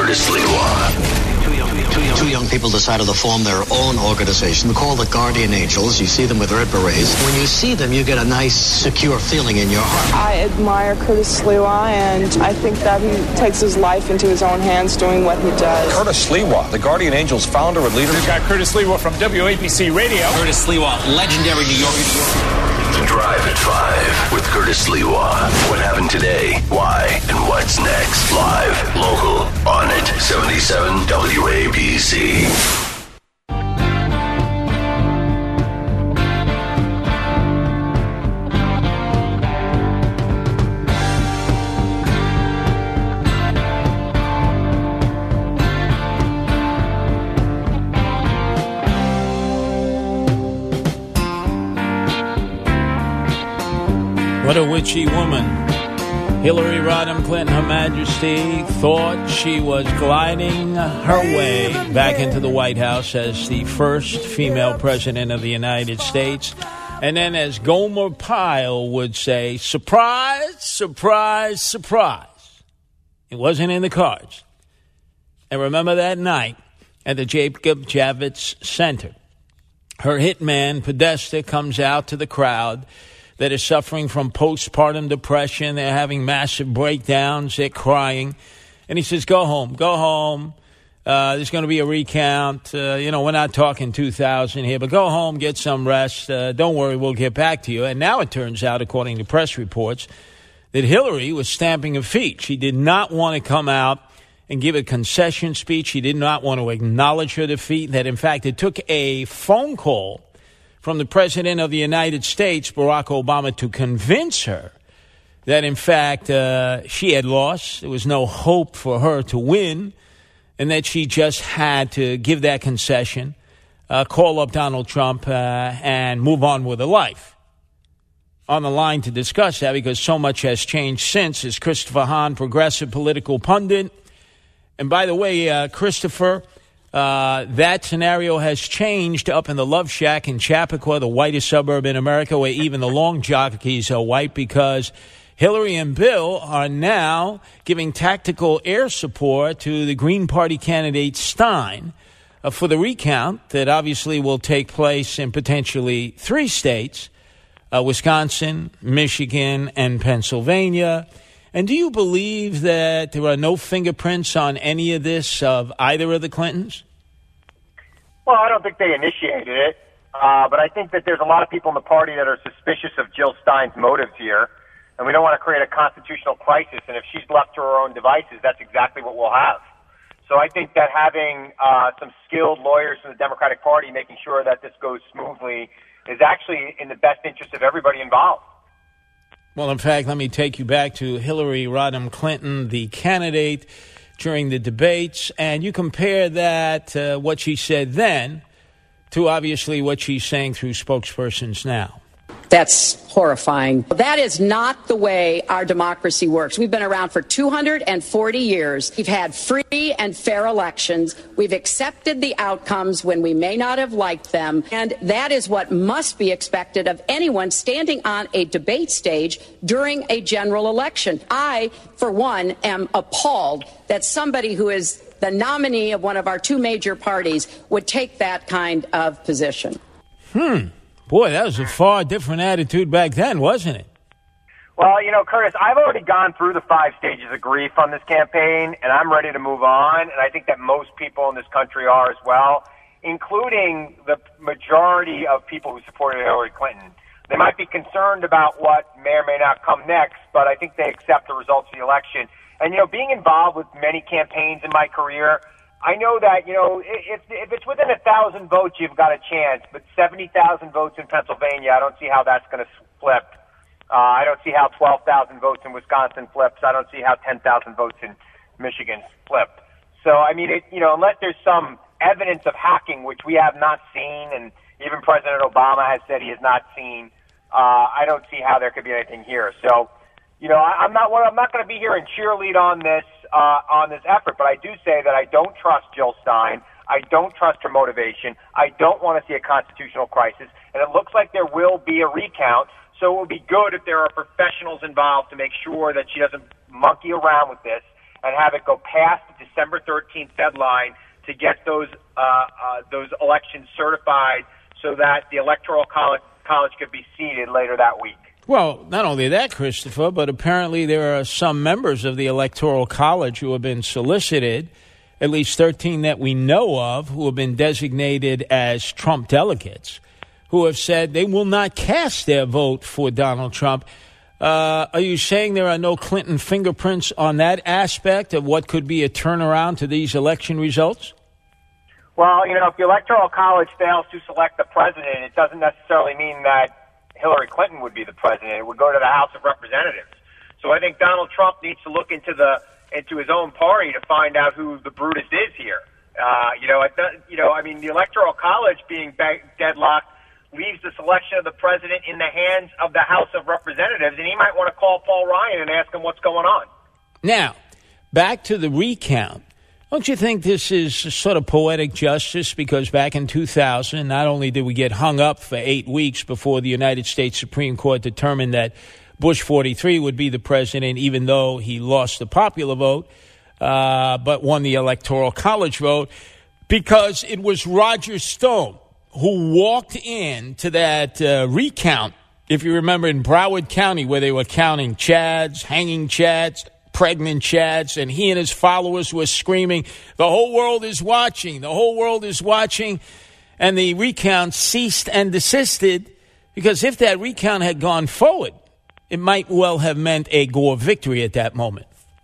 Curtis Lewa. Two young people decided to form their own organization called the Guardian Angels. You see them with red berets. When you see them, you get a nice, secure feeling in your heart. I admire Curtis Lewa, and I think that he takes his life into his own hands doing what he does. Curtis Lewa, the Guardian Angels founder and leader. We've got Curtis Lewa from WABC Radio. Curtis Lewa, legendary New York. Drive at 5 with Curtis Lewa. What happened today? Why? And what's next? Live, local, on it. 77 WABC. What a witchy woman. Hillary Rodham Clinton, Her Majesty, thought she was gliding her way back into the White House as the first female president of the United States. And then, as Gomer Pyle would say, surprise, surprise, surprise. It wasn't in the cards. And remember that night at the Jacob Javits Center. Her hitman, Podesta, comes out to the crowd that is suffering from postpartum depression. They're having massive breakdowns. They're crying. And he says, go home, go home. There's going to be a recount. We're not talking 2,000 here, but go home, get some rest. Don't worry, we'll get back to you. And now it turns out, according to press reports, that Hillary was stamping her feet. She did not want to come out and give a concession speech. She did not want to acknowledge her defeat. That, in fact, it took a phone call from the President of the United States, Barack Obama, to convince her that, in fact, she had lost. There was no hope for her to win, and that she just had to give that concession, call up Donald Trump, and move on with her life. On the line to discuss that, because so much has changed since, is Christopher Hahn, progressive political pundit. And by the way, Christopher, that scenario has changed up in the Love Shack in Chappaqua, the whitest suburb in America, where even the long jockeys are white, because Hillary and Bill are now giving tactical air support to the Green Party candidate Stein for the recount that obviously will take place in potentially 3 states, Wisconsin, Michigan, and Pennsylvania. And do you believe that there are no fingerprints on any of this of either of the Clintons? Well, I don't think they initiated it, but I think that there's a lot of people in the party that are suspicious of Jill Stein's motives here, and we don't want to create a constitutional crisis, and if she's left to her own devices, that's exactly what we'll have. So I think that having some skilled lawyers in the Democratic Party making sure that this goes smoothly is actually in the best interest of everybody involved. Well, in fact, let me take you back to Hillary Rodham Clinton, the candidate during the debates, and you compare that, what she said then, to obviously what she's saying through spokespersons now. That's horrifying. That is not the way our democracy works. We've been around for 240 years. We've had free and fair elections. We've accepted the outcomes when we may not have liked them. And that is what must be expected of anyone standing on a debate stage during a general election. I, for one, am appalled that somebody who is the nominee of one of our 2 major parties would take that kind of position. Boy, that was a far different attitude back then, wasn't it? Well, Curtis, I've already gone through the 5 stages of grief on this campaign, and I'm ready to move on, and I think that most people in this country are as well, including the majority of people who supported Hillary Clinton. They might be concerned about what may or may not come next, but I think they accept the results of the election. And, being involved with many campaigns in my career, I know that, if it's within 1,000 votes, you've got a chance. But 70,000 votes in Pennsylvania, I don't see how that's going to flip. I don't see how 12,000 votes in Wisconsin flips. I don't see how 10,000 votes in Michigan flip. So, unless there's some evidence of hacking, which we have not seen, and even President Obama has said he has not seen, I don't see how there could be anything here. So, I'm not going to be here and cheerlead on this effort, but I do say that I don't trust Jill Stein. I don't trust her motivation. I don't want to see a constitutional crisis, and it looks like there will be a recount. So it would be good if there are professionals involved to make sure that she doesn't monkey around with this and have it go past the December 13th deadline to get those elections certified so that the Electoral College could be seated later that week. Well, not only that, Christopher, but apparently there are some members of the Electoral College who have been solicited, at least 13 that we know of, who have been designated as Trump delegates, who have said they will not cast their vote for Donald Trump. Are you saying there are no Clinton fingerprints on that aspect of what could be a turnaround to these election results? Well, if the Electoral College fails to select the president, it doesn't necessarily mean that Hillary Clinton would be the president. It would go to the House of Representatives. So I think Donald Trump needs to look into his own party to find out who the Brutus is here. The Electoral College being deadlocked leaves the selection of the president in the hands of the House of Representatives, and he might want to call Paul Ryan and ask him what's going on. Now, back to the recount. Don't you think this is sort of poetic justice? Because back in 2000, not only did we get hung up for 8 weeks before the United States Supreme Court determined that Bush 43 would be the president, even though he lost the popular vote, but won the Electoral College vote, because it was Roger Stone who walked into that recount, if you remember, in Broward County, where they were counting Chads, hanging Chads, pregnant Chads, and he and his followers were screaming, "The whole world is watching, the whole world is watching," and the recount ceased and desisted, because if that recount had gone forward, it might well have meant a Gore victory at that moment.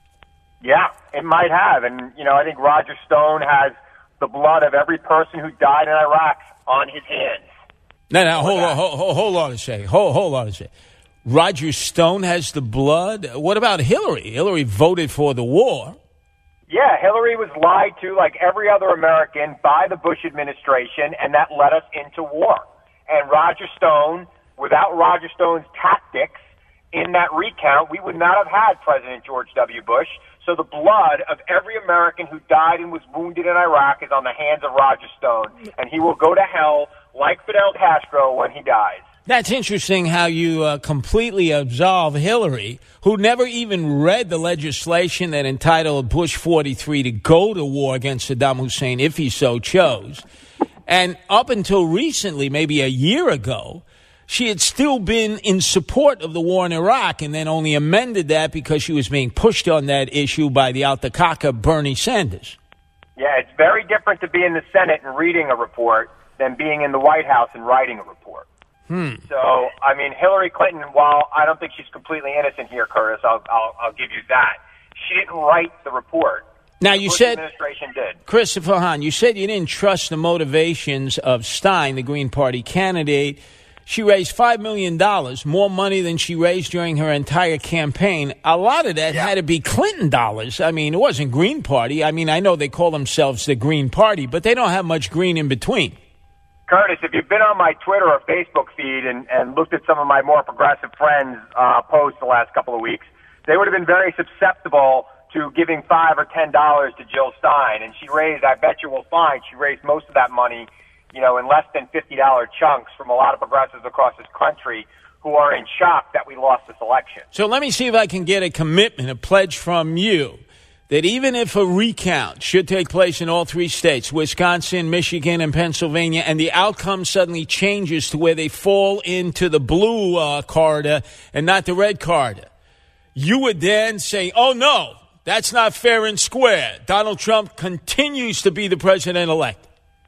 Yeah, it might have, and, I think Roger Stone has the blood of every person who died in Iraq on his hands. Now, hold on a second. Hold on a second. Roger Stone has the blood? What about Hillary? Hillary voted for the war. Yeah, Hillary was lied to, like every other American, by the Bush administration, and that led us into war. And Roger Stone, without Roger Stone's tactics in that recount, we would not have had President George W. Bush. So the blood of every American who died and was wounded in Iraq is on the hands of Roger Stone, and he will go to hell like Fidel Castro when he dies. That's interesting how you completely absolve Hillary, who never even read the legislation that entitled Bush 43 to go to war against Saddam Hussein if he so chose. And up until recently, maybe a year ago, she had still been in support of the war in Iraq, and then only amended that because she was being pushed on that issue by the out-the-cocker Bernie Sanders. Yeah, it's very different to be in the Senate and reading a report than being in the White House and writing a report. So, Hillary Clinton, while I don't think she's completely innocent here, Curtis, I'll give you that. She didn't write the report. Now, you said, administration did. Christopher Hahn, you said you didn't trust the motivations of Stein, the Green Party candidate. She raised $5 million, more money than she raised during her entire campaign. A lot of that had to be Clinton dollars. It wasn't Green Party. I know they call themselves the Green Party, but they don't have much green in between. Curtis, if you've been on my Twitter or Facebook feed and looked at some of my more progressive friends' posts the last couple of weeks, they would have been very susceptible to giving $5 or $10 to Jill Stein. And she raised, I bet you will find, she raised most of that money, in less than $50 chunks from a lot of progressives across this country who are in shock that we lost this election. So let me see if I can get a commitment, a pledge from you, that even if a recount should take place in all 3 states, Wisconsin, Michigan, and Pennsylvania, and the outcome suddenly changes to where they fall into the blue corridor and not the red corridor, you would then say, oh, no, that's not fair and square. Donald Trump continues to be the president-elect.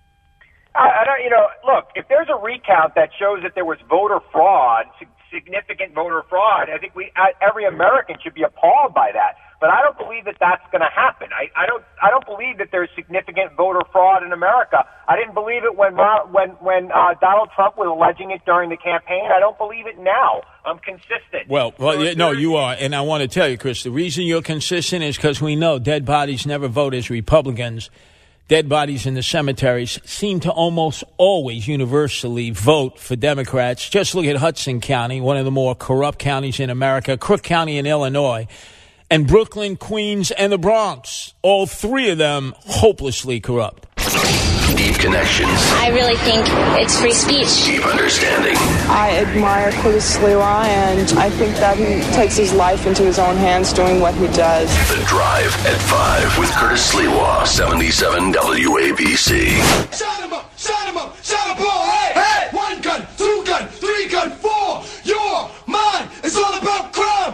Look, if there's a recount that shows that there was voter fraud, significant voter fraud, I think every American should be appalled by that. But I don't believe that that's going to happen. I don't believe that there's significant voter fraud in America. I didn't believe it when Donald Trump was alleging it during the campaign. I don't believe it now. I'm consistent. Well, no, you are. And I want to tell you, Chris, the reason you're consistent is because we know dead bodies never vote as Republicans. Dead bodies in the cemeteries seem to almost always universally vote for Democrats. Just look at Hudson County, one of the more corrupt counties in America, Crook County in Illinois, and Brooklyn, Queens, and the Bronx. All 3 of them hopelessly corrupt. Deep connections. I really think it's free speech. Deep understanding. I admire Curtis Sliwa, and I think that he takes his life into his own hands doing what he does. The Drive at 5 with Curtis Sliwa, 77 WABC. Shut him up! Shut him up! Shut him up! Hey! Hey! 1 gun, 2 gun, 3 gun, 4. Your mind is all about crime.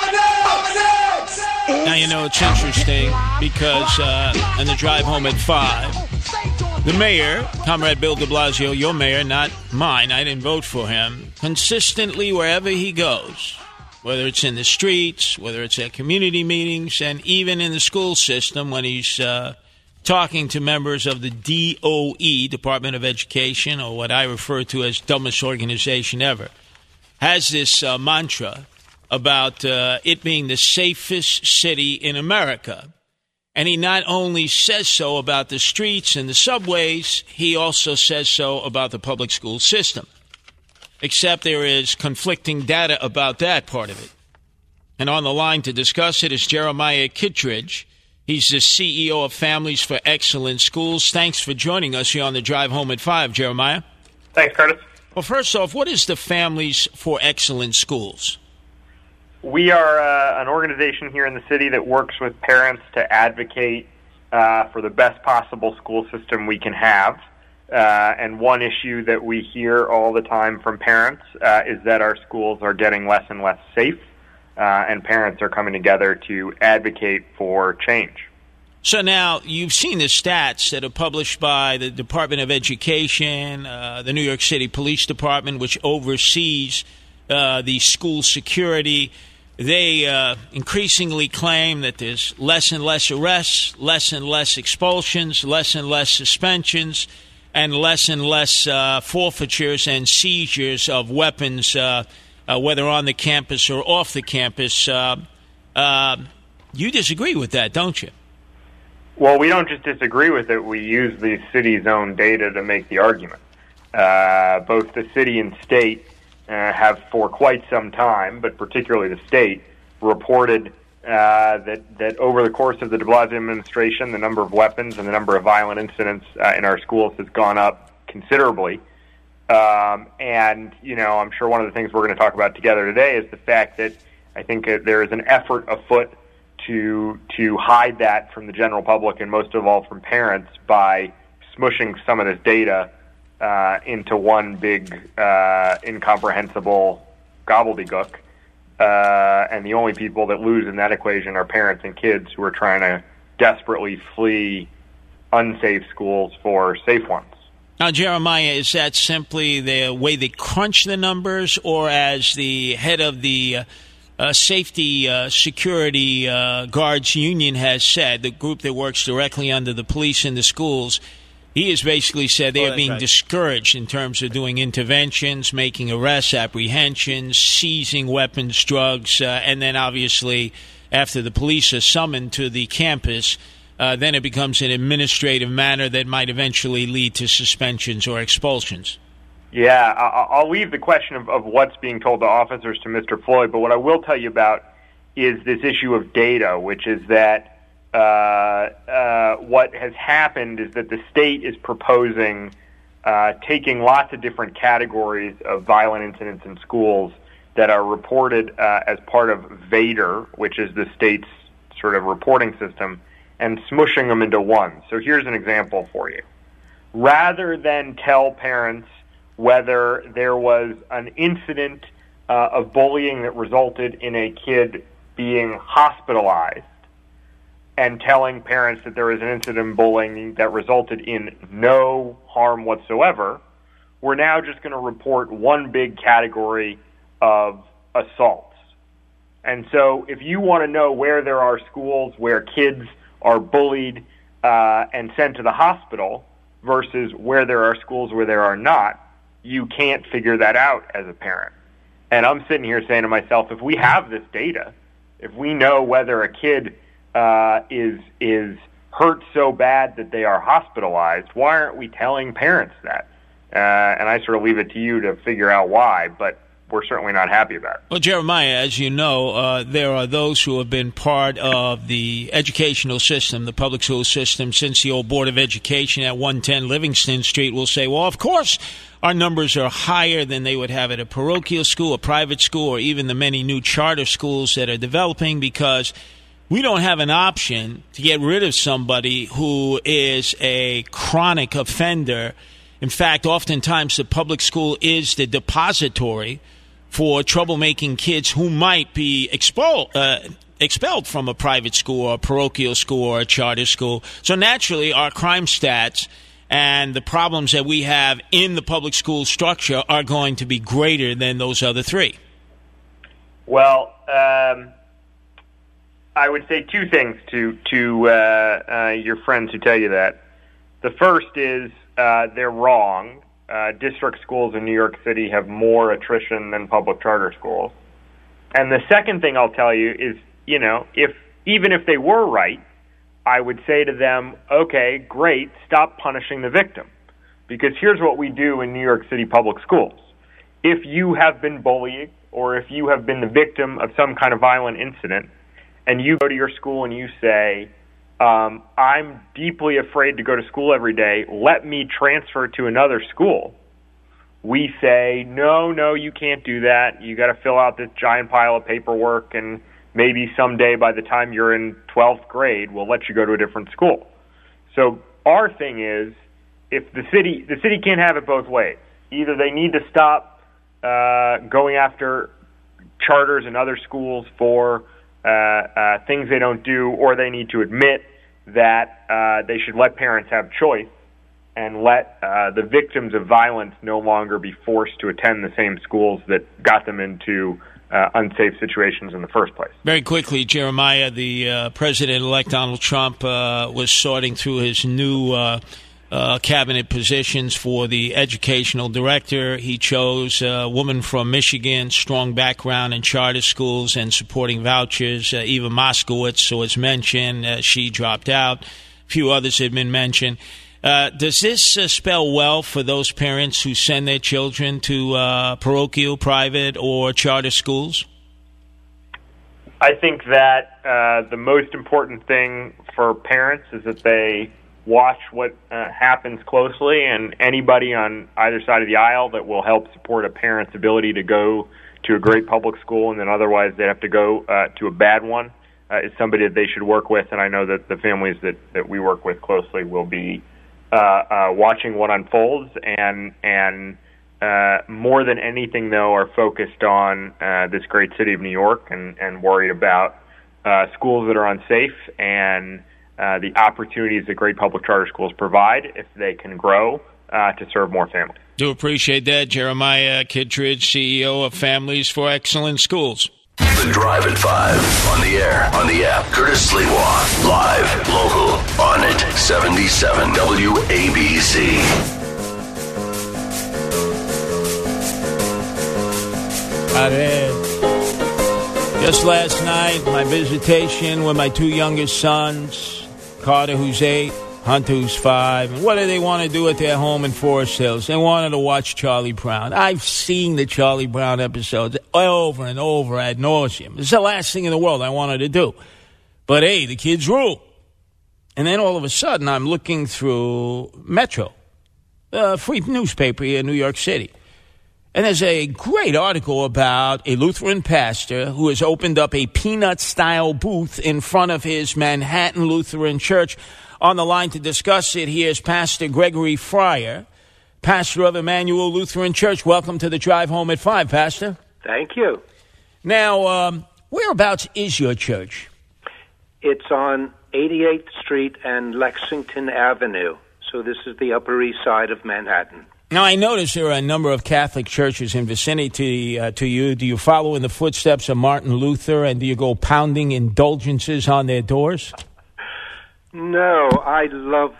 Now, you know, it's interesting because on the drive home at 5, the mayor, Comrade Bill de Blasio, your mayor, not mine, I didn't vote for him, consistently wherever he goes, whether it's in the streets, whether it's at community meetings, and even in the school system when he's talking to members of the DOE, Department of Education, or what I refer to as dumbest organization ever, has this mantra about it being the safest city in America. And he not only says so about the streets and the subways, he also says so about the public school system. Except there is conflicting data about that part of it. And on the line to discuss it is Jeremiah Kittredge. He's the CEO of Families for Excellent Schools. Thanks for joining us here on the Drive Home at 5, Jeremiah. Thanks, Curtis. Well, first off, what is the Families for Excellent Schools? We are an organization here in the city that works with parents to advocate for the best possible school system we can have. And one issue that we hear all the time from parents is that our schools are getting less and less safe, and parents are coming together to advocate for change. So now you've seen the stats that are published by the Department of Education, the New York City Police Department, which oversees the school security. They increasingly claim that there's less and less arrests, less and less expulsions, less and less suspensions, and less forfeitures and seizures of weapons, whether on the campus or off the campus. You disagree with that, don't you? Well, we don't just disagree with it. We use the city's own data to make the argument. Both the city and state have for quite some time, but particularly the state, reported that over the course of the de Blasio administration, the number of weapons and the number of violent incidents in our schools has gone up considerably. And, you know, I'm sure one of the things we're going to talk about together today is the fact that I think there is an effort afoot to hide that from the general public and most of all from parents by smushing some of this data into one big, incomprehensible gobbledygook. And the only people that lose in that equation are parents and kids who are trying to desperately flee unsafe schools for safe ones. Now, Jeremiah, is that simply the way they crunch the numbers, or as the head of the Safety Security Guards Union has said, the group that works directly under the police in the schools, he has basically said they are being discouraged in terms of doing interventions, making arrests, apprehensions, seizing weapons, drugs, and then obviously after the police are summoned to the campus, then it becomes an administrative matter that might eventually lead to suspensions or expulsions. Yeah, I'll leave the question of what's being told to officers to Mr. Floyd, but what I will tell you about is this issue of data, which is that what has happened is that the state is proposing taking lots of different categories of violent incidents in schools that are reported as part of VADER, which is the state's sort of reporting system, and smushing them into one. So here's an example for you. Rather than tell parents whether there was an incident of bullying that resulted in a kid being hospitalized, and telling parents that there was an incident of bullying that resulted in no harm whatsoever, we're now just going to report one big category of assaults. And so if you want to know where there are schools where kids are bullied and sent to the hospital versus where there are schools where there are not, you can't figure that out as a parent. And I'm sitting here saying to myself, if we have this data, if we know whether a kid is hurt so bad that they are hospitalized, why aren't we telling parents that? And I sort of leave it to you to figure out why. But we're certainly not happy about it. Well, Jeremiah, as you know, there are those who have been part of the educational system, the public school system, since the old Board of Education at 110 Livingston Street will say, well, of course, our numbers are higher than they would have at a parochial school, a private school, or even the many new charter schools that are developing, because we don't have an option to get rid of somebody who is a chronic offender. In fact, oftentimes the public school is the depository for troublemaking kids who might be expelled from a private school or a parochial school or a charter school. So naturally, our crime stats and the problems that we have in the public school structure are going to be greater than those other three. Well, I would say two things to your friends who tell you that. The first is they're wrong. District schools in New York City have more attrition than public charter schools. And the second thing I'll tell you is, even if they were right, I would say to them, okay, great, stop punishing the victim. Because here's what we do in New York City public schools. If you have been bullied or if you have been the victim of some kind of violent incident and you go to your school and you say, I'm deeply afraid to go to school every day, let me transfer to another school, we say, no, you can't do that. You got to fill out this giant pile of paperwork, and maybe someday by the time you're in 12th grade, we'll let you go to a different school. So our thing is, if the city can't have it both ways. Either they need to stop going after charters and other schools for things they don't do, or they need to admit that they should let parents have choice and let the victims of violence no longer be forced to attend the same schools that got them into unsafe situations in the first place. Very quickly, Jeremiah, the President-elect Donald Trump was sorting through his new cabinet positions for the educational director. He chose a woman from Michigan, strong background in charter schools and supporting vouchers. Eva Moskowitz was mentioned. She dropped out. A few others have been mentioned. Does this spell well for those parents who send their children to parochial, private, or charter schools? I think that the most important thing for parents is that they watch what happens closely, and anybody on either side of the aisle that will help support a parent's ability to go to a great public school and then otherwise they have to go to a bad one is somebody that they should work with. And I know that the families that we work with closely will be watching what unfolds, and more than anything, though, are focused on this great city of New York and worried about schools that are unsafe and the opportunities that great public charter schools provide if they can grow to serve more families. Do appreciate that. Jeremiah Kittredge, CEO of Families for Excellent Schools. The Drive at 5. On the air, on the app. Curtis Sliwa. Live, local, on it. 77 WABC. Just last night, my visitation with my two youngest sons, Carter, who's 8, Hunter, who's 5. And what do they want to do at their home in Forest Hills? They wanted to watch Charlie Brown. I've seen the Charlie Brown episodes over and over ad nauseum. It's the last thing in the world I wanted to do. But, hey, the kids rule. And then all of a sudden, I'm looking through Metro, a free newspaper here in New York City. And there's a great article about a Lutheran pastor who has opened up a peanut-style booth in front of his Manhattan Lutheran Church. On the line to discuss it, here's Pastor Gregory Fryer, pastor of Emmanuel Lutheran Church. Welcome to the Drive Home at 5, Pastor. Thank you. Now, whereabouts is your church? It's on 88th Street and Lexington Avenue. So this is the Upper East Side of Manhattan. Now, I notice there are a number of Catholic churches in vicinity to you. Do you follow in the footsteps of Martin Luther, and do you go pounding indulgences on their doors? No, I love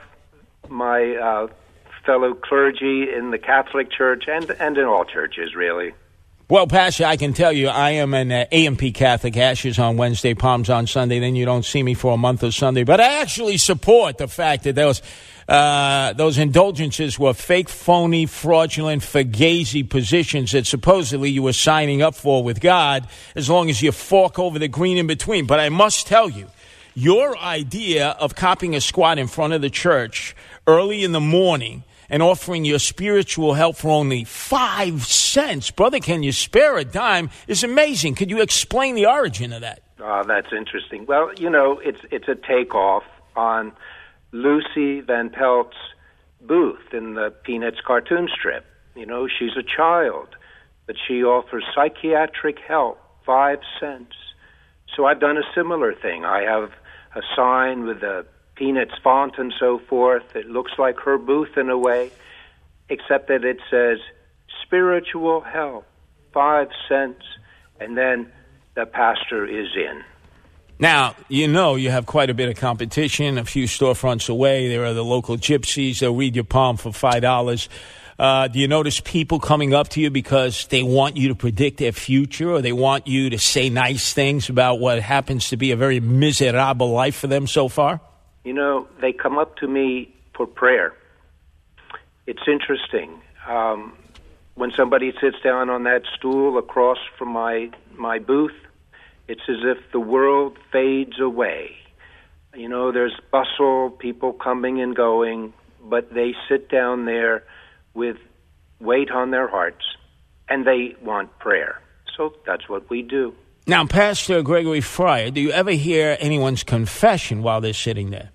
my fellow clergy in the Catholic Church and in all churches, really. Well, Pastor, I can tell you I am an AMP Catholic, Ashes on Wednesday, Palms on Sunday. Then you don't see me for a month of Sunday. But I actually support the fact that those indulgences were fake, phony, fraudulent, fugazi positions that supposedly you were signing up for with God as long as you fork over the green in between. But I must tell you, your idea of copping a squat in front of the church early in the morning and offering your spiritual help for only 5 cents, brother, can you spare a dime, is amazing. Could you explain the origin of that? Oh, that's interesting. Well, you know, it's a takeoff on Lucy Van Pelt's booth in the Peanuts cartoon strip. You know, she's a child, but she offers psychiatric help, 5 cents. So I've done a similar thing. I have a sign with a Peanuts font and so forth. It looks like her booth in a way, except that it says spiritual help, 5 cents, and then the pastor is in. Now, you know you have quite a bit of competition. A few storefronts away, there are the local gypsies. They'll read your palm for $5. Do you notice people coming up to you because they want you to predict their future, or they want you to say nice things about what happens to be a very miserable life for them so far? You know, they come up to me for prayer. It's interesting. When somebody sits down on that stool across from my booth, it's as if the world fades away. You know, there's bustle, people coming and going, but they sit down there with weight on their hearts, and they want prayer. So that's what we do. Now, Pastor Gregory Friar, do you ever hear anyone's confession while they're sitting there?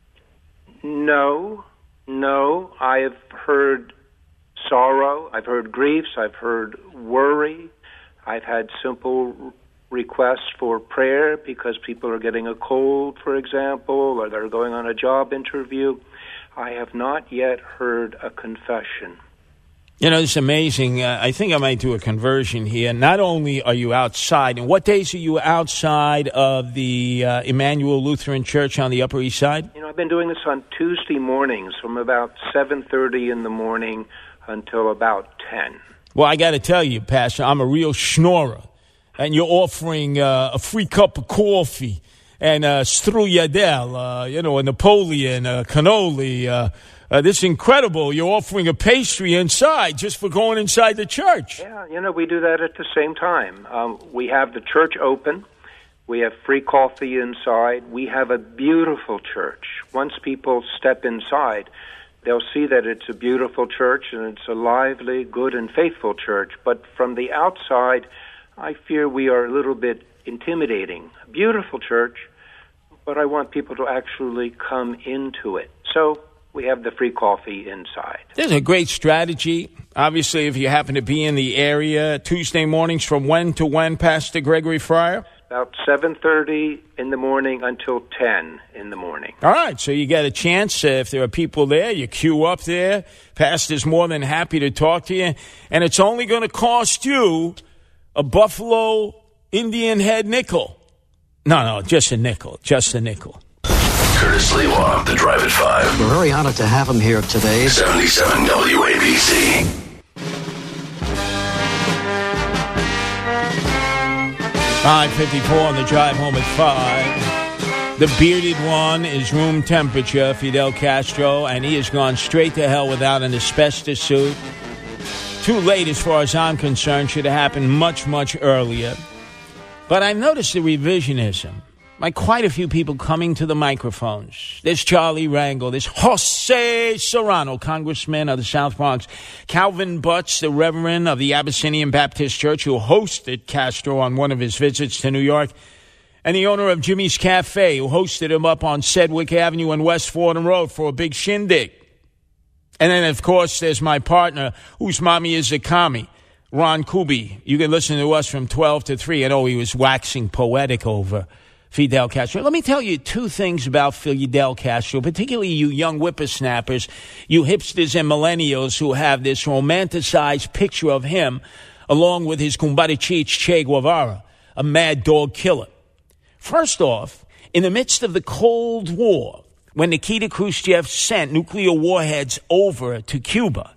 No. I have heard sorrow. I've heard griefs. I've heard worry. I've had simple requests for prayer because people are getting a cold, for example, or they're going on a job interview. I have not yet heard a confession. You know, it's amazing. I think I might do a conversion here. Not only are you outside, and what days are you outside of the Emmanuel Lutheran Church on the Upper East Side? You know, I've been doing this on Tuesday mornings from about 7:30 in the morning until about 10. Well, I got to tell you, Pastor, I'm a real schnorrer. And you're offering a free cup of coffee and strudel, a Napoleon, a cannoli. This is incredible. You're offering a pastry inside just for going inside the church. Yeah, you know, we do that at the same time. We have the church open. We have free coffee inside. We have a beautiful church. Once people step inside, they'll see that it's a beautiful church and it's a lively, good, and faithful church. But from the outside, I fear we are a little bit intimidating. A beautiful church, but I want people to actually come into it. So we have the free coffee inside. There's a great strategy. Obviously, if you happen to be in the area, Tuesday mornings from when to when, Pastor Gregory Friar? About 7:30 in the morning until 10 in the morning. All right, so you get a chance. If there are people there, you queue up there. Pastor's more than happy to talk to you. And it's only going to cost you a Buffalo Indian head nickel. No, just a nickel. Just a nickel. Curtis Lewa, The Drive at 5. We're very honored to have him here today. 77 WABC. $5:54 on the drive home at 5. The bearded one is room temperature, Fidel Castro, and he has gone straight to hell without an asbestos suit. Too late as far as I'm concerned. Should have happened much, much earlier. But I've noticed the revisionism. Like quite a few people coming to the microphones. There's Charlie Rangel. There's Jose Serrano, congressman of the South Bronx. Calvin Butts, the reverend of the Abyssinian Baptist Church, who hosted Castro on one of his visits to New York. And the owner of Jimmy's Cafe, who hosted him up on Sedgwick Avenue and West Fordham Road for a big shindig. And then, of course, there's my partner, whose mommy is a commie, Ron Kuby. You can listen to us from 12 to 3. I know he was waxing poetic over Fidel Castro. Let me tell you two things about Fidel Castro, particularly you young whippersnappers, you hipsters and millennials who have this romanticized picture of him along with his Kumbarichich Che Guevara, a mad dog killer. First off, in the midst of the Cold War, when Nikita Khrushchev sent nuclear warheads over to Cuba,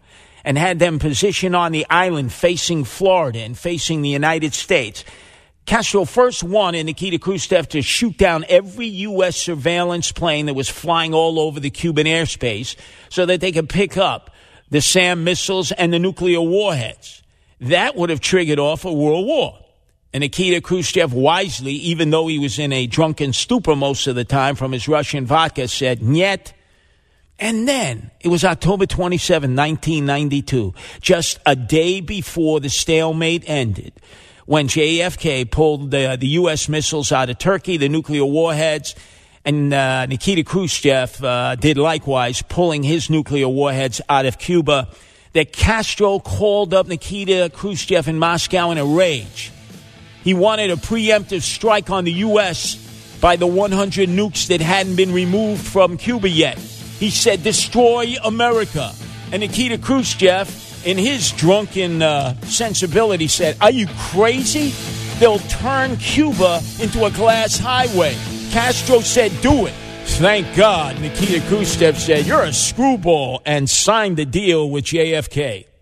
and had them positioned on the island facing Florida and facing the United States. Castro first wanted Nikita Khrushchev to shoot down every U.S. surveillance plane that was flying all over the Cuban airspace so that they could pick up the SAM missiles and the nuclear warheads. That would have triggered off a world war. And Nikita Khrushchev wisely, even though he was in a drunken stupor most of the time from his Russian vodka, said, "Nyet." And then, it was October 27, 1992, just a day before the stalemate ended, when JFK pulled the U.S. missiles out of Turkey, the nuclear warheads, and Nikita Khrushchev did likewise, pulling his nuclear warheads out of Cuba, that Castro called up Nikita Khrushchev in Moscow in a rage. He wanted a preemptive strike on the U.S. by the 100 nukes that hadn't been removed from Cuba yet. He said, "Destroy America." And Nikita Khrushchev, in his drunken sensibility, said, "Are you crazy? They'll turn Cuba into a glass highway." Castro said, "Do it." Thank God, Nikita Khrushchev said, "You're a screwball," and signed the deal with JFK.